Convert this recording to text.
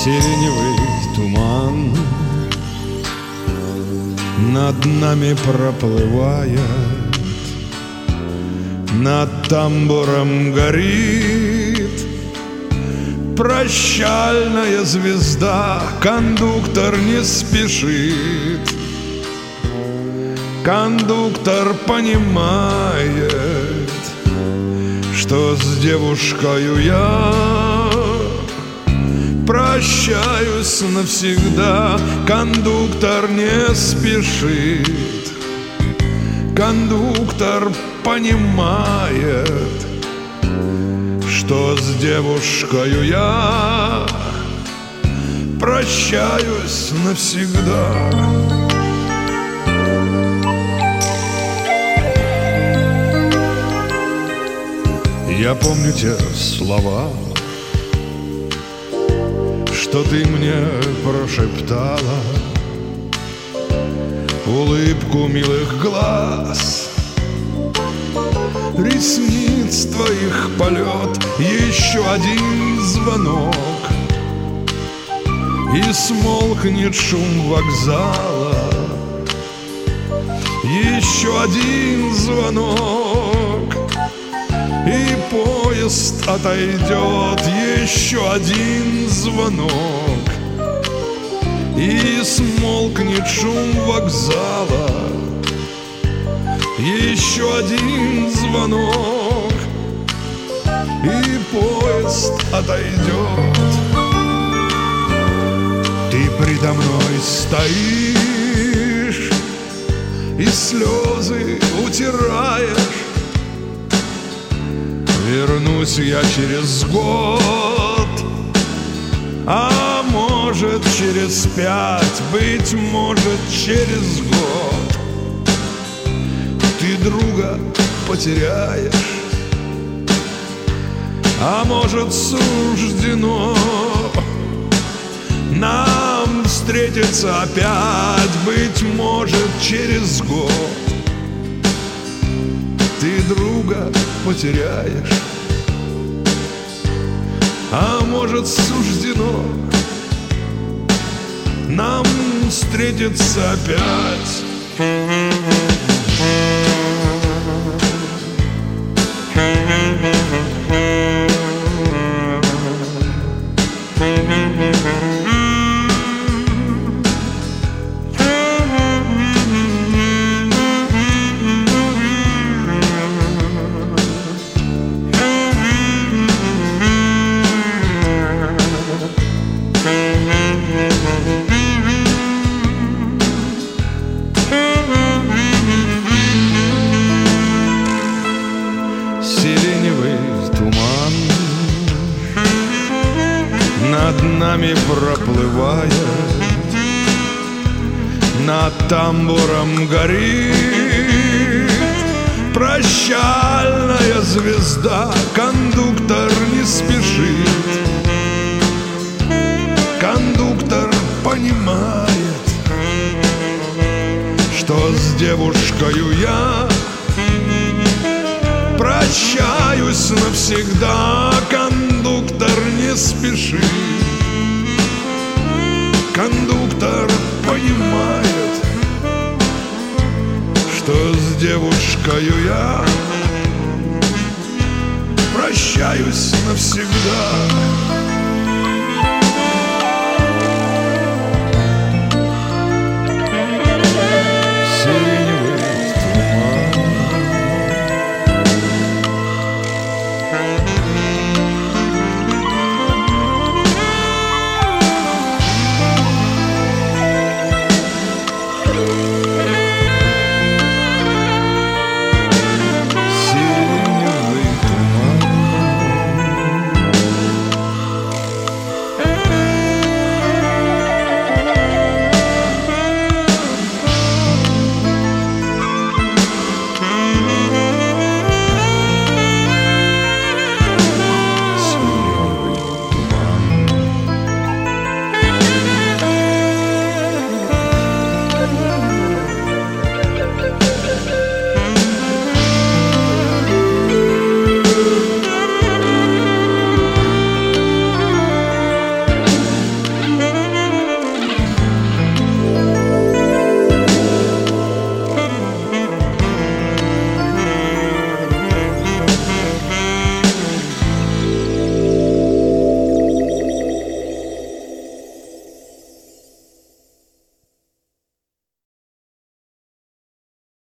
Сиреневый туман над нами проплывает, над тамбуром горит прощальная звезда. Кондуктор не спешит, кондуктор понимает, что с девушкою я прощаюсь навсегда. Кондуктор не спешит, кондуктор понимает, что с девушкою я прощаюсь навсегда. Я помню те слова, что ты мне прошептала, улыбку милых глаз, ресниц твоих полет, еще один звонок, и смолкнет шум вокзала. Еще один звонок, и поезд отойдет. Еще один звонок, и смолкнет шум вокзала. Еще один звонок, и поезд отойдет. Ты предо мной стоишь и слезы утираешь. Вернусь я через год, а может через 5, быть может через год. Ты друга потеряешь, а может суждено нам встретиться опять, быть может через год. Ты друга потеряешь, а может суждено нам встретиться опять. Сиреневый туман над нами проплывает, над тамбуром горит прощальная звезда. Кондуктор не спешит, кондуктор понимает, что с девушкою я прощаюсь навсегда. Кондуктор не спешит, кондуктор понимает, что с девушкою я прощаюсь навсегда.